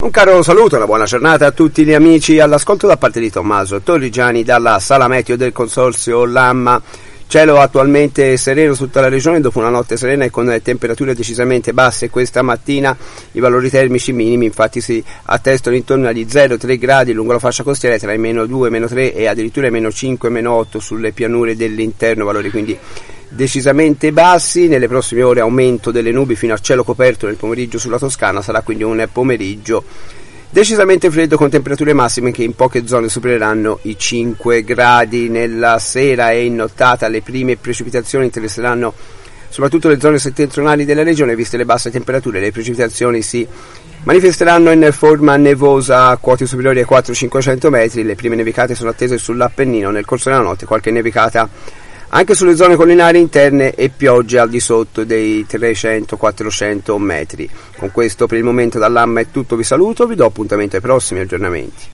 Un caro saluto, una buona giornata a tutti gli amici all'ascolto da parte di Tommaso Torrigiani dalla sala meteo del consorzio Lamma. Cielo attualmente sereno su tutta la regione dopo una notte serena e con temperature decisamente basse. Questa mattina i valori termici minimi infatti si attestano intorno agli 0,3 gradi lungo la fascia costiera, tra i meno 2, meno 3 e addirittura i meno 5, meno 8 sulle pianure dell'interno, valori quindi decisamente bassi. Nelle prossime ore aumento delle nubi fino a cielo coperto nel pomeriggio sulla Toscana, sarà quindi un pomeriggio decisamente freddo con temperature massime che in poche zone supereranno i 5 gradi. Nella sera e in nottata le prime precipitazioni interesseranno soprattutto le zone settentrionali della regione. Viste le basse temperature, le precipitazioni si manifesteranno in forma nevosa a quote superiori ai 400-500 metri. Le prime nevicate sono attese sull'Appennino nel corso della notte, qualche nevicata anche sulle zone collinari interne e piogge al di sotto dei 300-400 metri. Con questo per il momento dall'Amma è tutto, vi saluto, vi do appuntamento ai prossimi aggiornamenti.